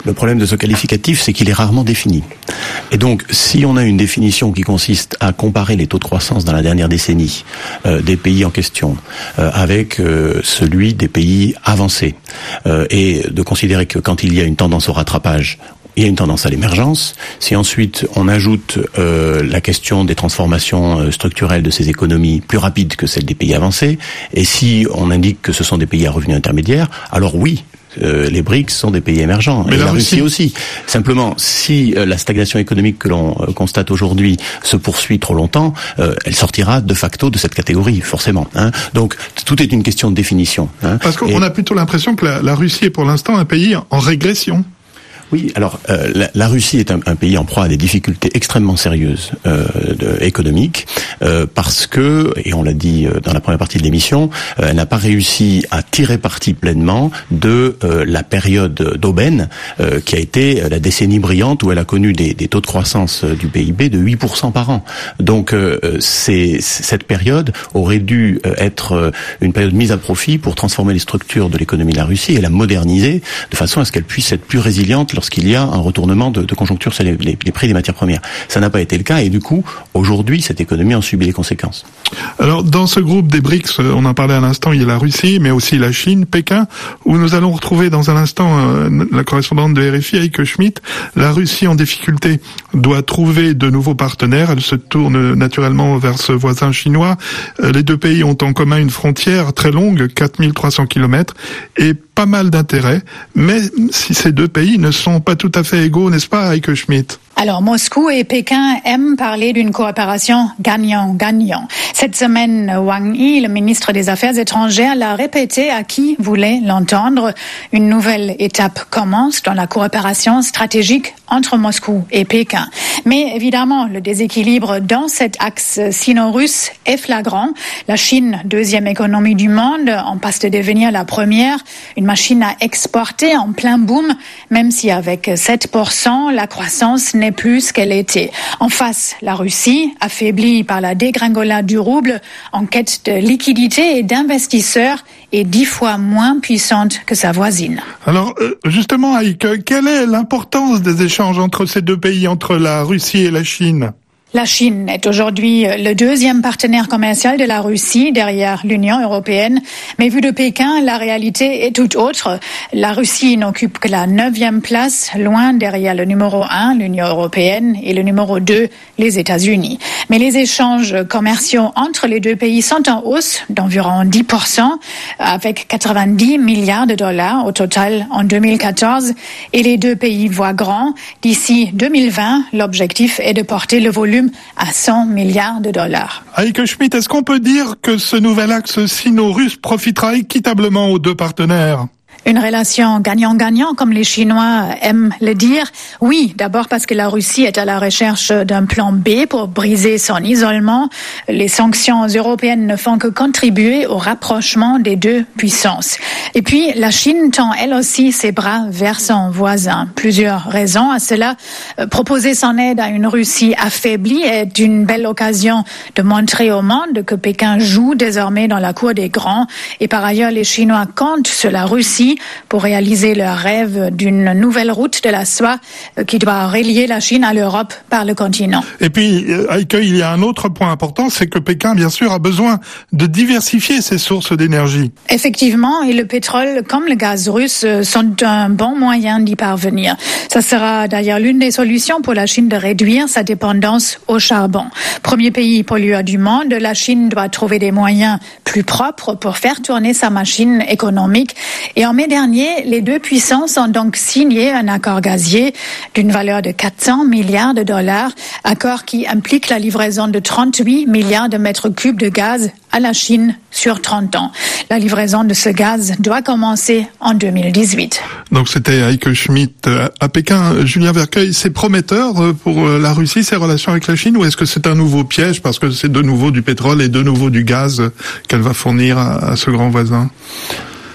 Le problème de ce qualificatif, c'est qu'il est rarement défini. Et donc, si on a une définition qui consiste à comparer les taux de croissance dans la dernière décennie euh, des pays en question euh, avec euh, celui des pays avancés, euh, et de considérer que quand il y a une tendance au rattrapage, il y a une tendance à l'émergence. Si ensuite on ajoute euh, la question des transformations euh, structurelles de ces économies plus rapides que celles des pays avancés, et si on indique que ce sont des pays à revenus intermédiaires, alors oui, Euh, les BRICS sont des pays émergents, mais et la, la Russie... Russie aussi. Simplement, si euh, la stagnation économique que l'on euh, constate aujourd'hui se poursuit trop longtemps, euh, elle sortira de facto de cette catégorie, forcément. Hein. Donc, tout est une question de définition. Hein.
Parce qu'on
et...
a plutôt l'impression que la, la Russie est pour l'instant un pays en régression.
Oui, alors euh, la, la Russie est un, un pays en proie à des difficultés extrêmement sérieuses euh, de, économiques euh, parce que, et on l'a dit euh, dans la première partie de l'émission, euh, elle n'a pas réussi à tirer parti pleinement de euh, la période d'aubaine euh, qui a été la décennie brillante où elle a connu des, des taux de croissance du P I B de huit pour cent par an. Donc euh, c'est, cette période aurait dû être une période mise à profit pour transformer les structures de l'économie de la Russie et la moderniser de façon à ce qu'elle puisse être plus résiliente lorsqu'il y a un retournement de, de conjoncture sur les, les, les prix des matières premières. Ça n'a pas été le cas et du coup, aujourd'hui, cette économie en subit les conséquences.
Alors, dans ce groupe des BRICS, on en parlait à l'instant, il y a la Russie, mais aussi la Chine, Pékin, où nous allons retrouver dans un instant euh, la correspondante de R F I, Heike Schmidt. La Russie en difficulté doit trouver de nouveaux partenaires. Elle se tourne naturellement vers ce voisin chinois. Euh, les deux pays ont en commun une frontière très longue, quatre mille trois cents kilomètres, et pas mal d'intérêts, mais si ces deux pays ne sont pas tout à fait égaux, n'est-ce pas, Heike Schmidt?
Alors, Moscou et Pékin aiment parler d'une coopération gagnant-gagnant. Cette semaine, Wang Yi, le ministre des Affaires étrangères, l'a répété à qui voulait l'entendre. Une nouvelle étape commence dans la coopération stratégique entre Moscou et Pékin. Mais évidemment, le déséquilibre dans cet axe sino-russe est flagrant. La Chine, deuxième économie du monde, en passe de devenir la première, une machine à exporter en plein boom, même si avec sept pour cent, la croissance n'est plus qu'elle était. En face, la Russie, affaiblie par la dégringolade du rouble, en quête de liquidité et d'investisseurs, est dix fois moins puissante que sa voisine.
Alors, justement, Heike, quelle est l'importance des échanges entre ces deux pays, entre la Russie et la Chine ?
La Chine est aujourd'hui le deuxième partenaire commercial de la Russie derrière l'Union européenne. Mais vu de Pékin, la réalité est tout autre. La Russie n'occupe que la neuvième place, loin derrière le numéro un, l'Union européenne, et le numéro deux, les États-Unis. Mais les échanges commerciaux entre les deux pays sont en hausse d'environ dix pour cent, avec quatre-vingt-dix milliards de dollars au total en deux mille quatorze. Et les deux pays voient grand. D'ici deux mille vingt, l'objectif est de porter le volume à cent milliards de dollars.
Heike Schmidt, est-ce qu'on peut dire que ce nouvel axe sino-russe profitera équitablement aux deux partenaires ?
Une relation gagnant-gagnant, comme les Chinois aiment le dire. Oui, d'abord parce que la Russie est à la recherche d'un plan B pour briser son isolement. Les sanctions européennes ne font que contribuer au rapprochement des deux puissances. Et puis, la Chine tend elle aussi ses bras vers son voisin. Plusieurs raisons à cela. Proposer son aide à une Russie affaiblie est une belle occasion de montrer au monde que Pékin joue désormais dans la cour des grands. Et par ailleurs, les Chinois comptent sur la Russie pour réaliser leur rêve d'une nouvelle route de la soie qui doit relier la Chine à l'Europe par le continent.
Et puis, Heike, il y a un autre point important, c'est que Pékin, bien sûr, a besoin de diversifier ses sources d'énergie.
Effectivement, et le pétrole comme le gaz russe sont un bon moyen d'y parvenir. Ça sera d'ailleurs l'une des solutions pour la Chine de réduire sa dépendance au charbon. Premier pays pollueur du monde, la Chine doit trouver des moyens plus propres pour faire tourner sa machine économique. Et en mai dernier, les deux puissances ont donc signé un accord gazier d'une valeur de quatre cents milliards de dollars, accord qui implique la livraison de trente-huit milliards de mètres cubes de gaz à la Chine sur trente ans. La livraison de ce gaz doit commencer en deux mille dix-huit.
Donc c'était Heike Schmidt à Pékin. Julien Vercueil, c'est prometteur pour la Russie, ses relations avec la Chine, ou est-ce que c'est un nouveau piège parce que c'est de nouveau du pétrole et de nouveau du gaz qu'elle va fournir à, à ce grand voisin ?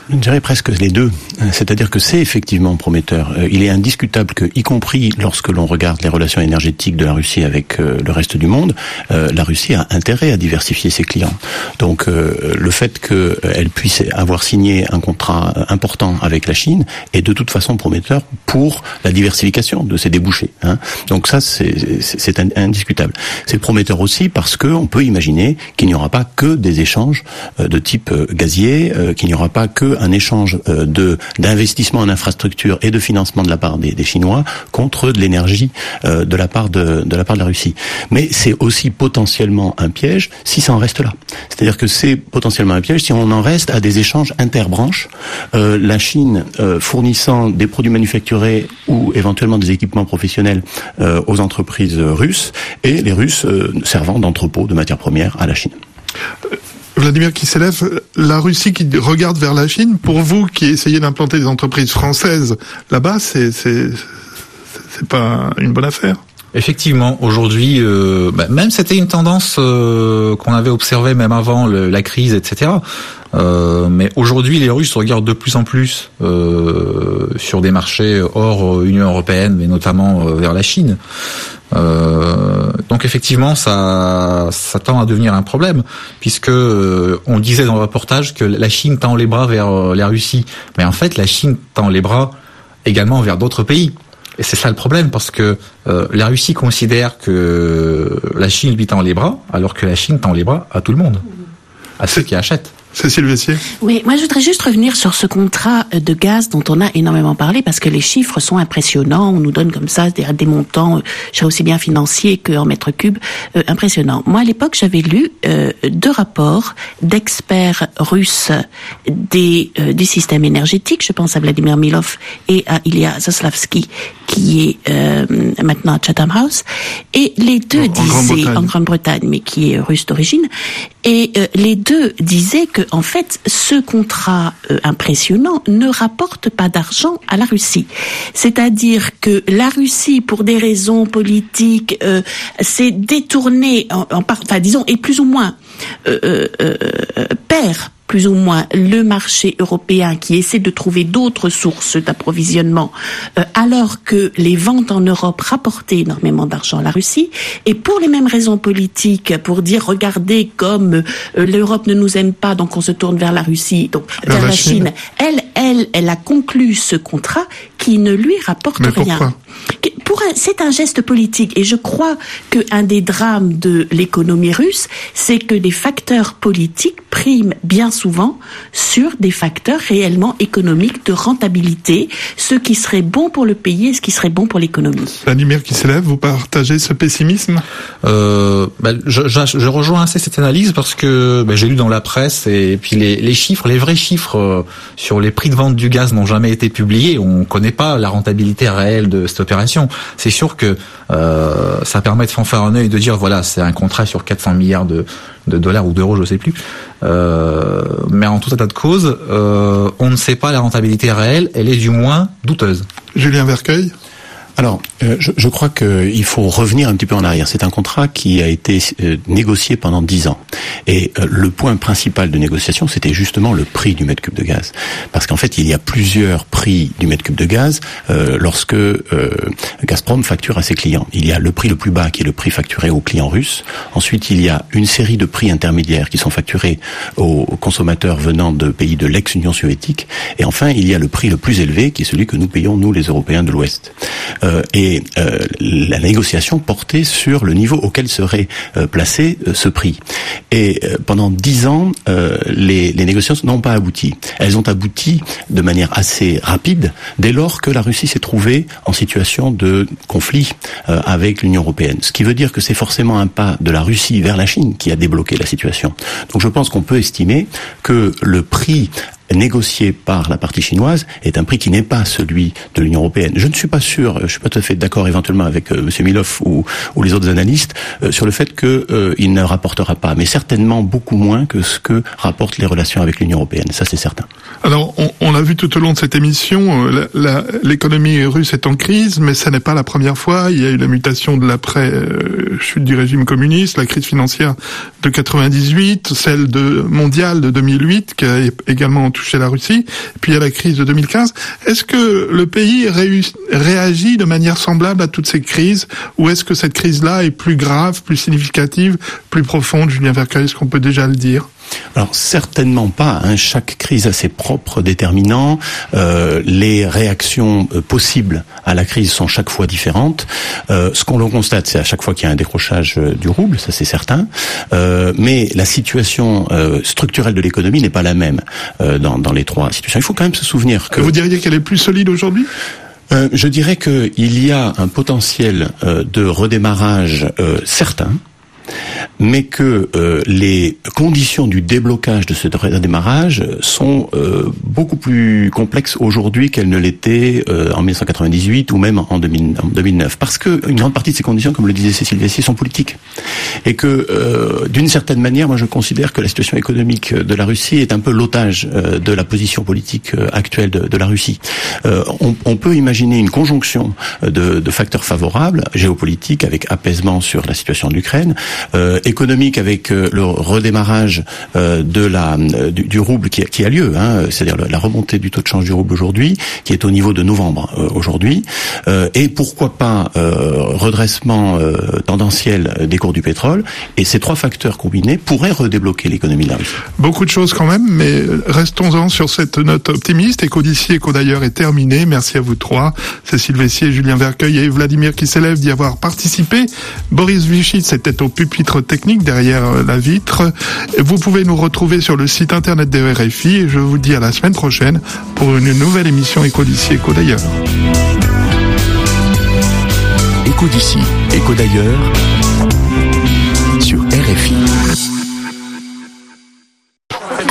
Je dirais presque les deux. C'est-à-dire que c'est effectivement prometteur. Il est indiscutable que, y compris lorsque l'on regarde les relations énergétiques de la Russie avec le reste du monde, la Russie a intérêt à diversifier ses clients. Donc le fait qu'elle puisse avoir signé un contrat important avec la Chine est de toute façon prometteur pour la diversification de ses débouchés. Hein. Donc ça, c'est, c'est indiscutable. C'est prometteur aussi parce qu'on peut imaginer qu'il n'y aura pas que des échanges de type gazier, qu'il n'y aura pas que un échange de d'investissement en infrastructure et de financement de la part des, des Chinois contre de l'énergie euh, de la part de de la part de la Russie. Mais c'est aussi potentiellement un piège si ça en reste là. C'est-à-dire que c'est potentiellement un piège si on en reste à des échanges interbranches, euh, la Chine euh, fournissant des produits manufacturés ou éventuellement des équipements professionnels euh, aux entreprises russes et les Russes euh, servant d'entrepôt de matières premières à la Chine.
Vladimir Kiselev, la Russie qui regarde vers la Chine, pour vous qui essayez d'implanter des entreprises françaises là-bas, c'est c'est c'est pas une bonne affaire.
Effectivement, aujourd'hui, euh, bah, même c'était une tendance euh, qu'on avait observée même avant le, la crise, et cetera. Euh, mais aujourd'hui, les Russes regardent de plus en plus euh, sur des marchés hors Union européenne, mais notamment euh, vers la Chine. Euh, donc effectivement, ça, ça tend à devenir un problème, puisque euh, on disait dans le reportage que la Chine tend les bras vers euh, la Russie, mais en fait, la Chine tend les bras également vers d'autres pays. Et c'est ça le problème, parce que euh, la Russie considère que la Chine lui tend les bras, alors que la Chine tend les bras à tout le monde, à ceux qui achètent.
Cécile Vessier.
Oui, moi je voudrais juste revenir sur ce contrat de gaz dont on a énormément parlé parce que les chiffres sont impressionnants. On nous donne comme ça des, des montants, je sais aussi bien financiers qu'en mètres cubes, euh, impressionnants. Moi à l'époque j'avais lu euh, deux rapports d'experts russes des euh, du système énergétique. Je pense à Vladimir Milov et à Ilya Zaslavsky qui est euh, maintenant à Chatham House. Et les deux en, disaient en Grande-Bretagne, mais qui est russe d'origine. Et euh, les deux disaient que en fait, ce contrat euh, impressionnant ne rapporte pas d'argent à la Russie. C'est-à-dire que la Russie, pour des raisons politiques, euh, s'est détournée, en, en part, enfin disons, et plus ou moins euh, euh, euh, perd plus ou moins le marché européen qui essaie de trouver d'autres sources d'approvisionnement, euh, alors que les ventes en Europe rapportaient énormément d'argent à la Russie, et pour les mêmes raisons politiques, pour dire regardez comme euh, l'Europe ne nous aime pas, donc on se tourne vers la Russie, donc vers la Chine. Chine, elle, elle, elle a conclu ce contrat qui ne lui rapporte
Mais
rien.
Pourquoi
Pour un, c'est un geste politique, et je crois qu'un des drames de l'économie russe, c'est que des facteurs politiques priment bien souvent sur des facteurs réellement économiques de rentabilité, ce qui serait bon pour le pays et ce qui serait bon pour l'économie.
Vladimir Kiselev, vous partagez ce pessimisme ?
euh, bah, je, je, je rejoins assez cette analyse parce que bah, j'ai lu dans la presse et puis les, les chiffres, les vrais chiffres euh, sur les prix de vente du gaz n'ont jamais été publiés. On ne connaît pas la rentabilité réelle de cette opération. C'est sûr que euh, ça permet de fanfaronner et de dire voilà, c'est un contrat sur quatre cents milliards de, de dollars ou d'euros, je sais plus. Euh, mais en tout état de cause, euh, on ne sait pas la rentabilité réelle, elle est du moins douteuse.
Julien Vercueil.
Alors, euh, je, je crois qu'il faut revenir un petit peu en arrière. C'est un contrat qui a été euh, négocié pendant dix ans. Et euh, le point principal de négociation, c'était justement le prix du mètre cube de gaz. Parce qu'en fait, il y a plusieurs prix du mètre cube de gaz euh, lorsque euh, Gazprom facture à ses clients. Il y a le prix le plus bas qui est le prix facturé aux clients russes. Ensuite, il y a une série de prix intermédiaires qui sont facturés aux consommateurs venant de pays de l'ex-Union soviétique. Et enfin, il y a le prix le plus élevé qui est celui que nous payons, nous, les Européens de l'Ouest. Euh, et euh, la négociation portait sur le niveau auquel serait euh, placé euh, ce prix. Et euh, pendant dix ans, euh, les, les négociations n'ont pas abouti. Elles ont abouti de manière assez rapide dès lors que la Russie s'est trouvée en situation de conflit euh, avec l'Union européenne. Ce qui veut dire que c'est forcément un pas de la Russie vers la Chine qui a débloqué la situation. Donc je pense qu'on peut estimer que le prix négocié par la partie chinoise est un prix qui n'est pas celui de l'Union européenne. Je ne suis pas sûr, je suis pas tout à fait d'accord éventuellement avec euh, M. Milov ou, ou les autres analystes euh, sur le fait qu'il euh, ne rapportera pas, mais certainement beaucoup moins que ce que rapportent les relations avec l'Union européenne. Ça, c'est certain.
Alors, on, on l'a vu tout au long de cette émission, euh, la, la, l'économie russe est en crise, mais ça n'est pas la première fois. Il y a eu la mutation de l'après-chute euh, du régime communiste, la crise financière de quatre-vingt-dix-huit, celle de mondiale de deux mille huit, qui a également touché la Russie, puis il y a la crise de deux mille quinze. Est-ce que le pays ré- réagit de manière semblable à toutes ces crises, ou est-ce que cette crise-là est plus grave, plus significative, plus profonde? Julien Vercueil, est-ce qu'on peut déjà le dire?
Alors certainement pas, hein. Chaque crise a ses propres déterminants, euh, les réactions euh, possibles à la crise sont chaque fois différentes. Euh, ce qu'on le constate, c'est à chaque fois qu'il y a un décrochage euh, du rouble, ça c'est certain, euh, mais la situation euh, structurelle de l'économie n'est pas la même euh, dans, dans les trois situations. Il faut quand même se souvenir que...
Vous diriez qu'elle est plus solide aujourd'hui ?
euh, Je dirais qu'il y a un potentiel euh, de redémarrage euh, certain, mais que euh, les conditions du déblocage de ce redémarrage sont euh, beaucoup plus complexes aujourd'hui qu'elles ne l'étaient euh, en mille neuf cent quatre-vingt-dix-huit ou même en, deux mille, en deux mille neuf. Parce que une grande partie de ces conditions, comme le disait Cécile Vessier, sont politiques. Et que, euh, d'une certaine manière, moi je considère que la situation économique de la Russie est un peu l'otage euh, de la position politique euh, actuelle de, de la Russie. Euh, on, on peut imaginer une conjonction de, de facteurs favorables, géopolitiques, avec apaisement sur la situation de l'Ukraine, Euh, économique avec euh, le redémarrage euh, de la euh, du, du rouble qui, qui a lieu, hein, c'est-à-dire la remontée du taux de change du rouble aujourd'hui, qui est au niveau de novembre euh, aujourd'hui, euh, et pourquoi pas euh, redressement euh, tendanciel des cours du pétrole, et ces trois facteurs combinés pourraient redébloquer l'économie de la Russie.
Beaucoup de choses quand même, mais restons-en sur cette note optimiste. Éco d'ici, Éco d'ailleurs est terminé. Merci à vous trois, Cécile Vessier, Julien Vercueil et Vladimir Kisselev d'y avoir participé. Boris Vichitz était au pupitre technique derrière la vitre. Vous pouvez nous retrouver sur le site internet de R F I et je vous dis à la semaine prochaine pour une nouvelle émission Éco d'ici, Éco d'ailleurs.
Éco d'ici, Éco d'ailleurs sur R F I.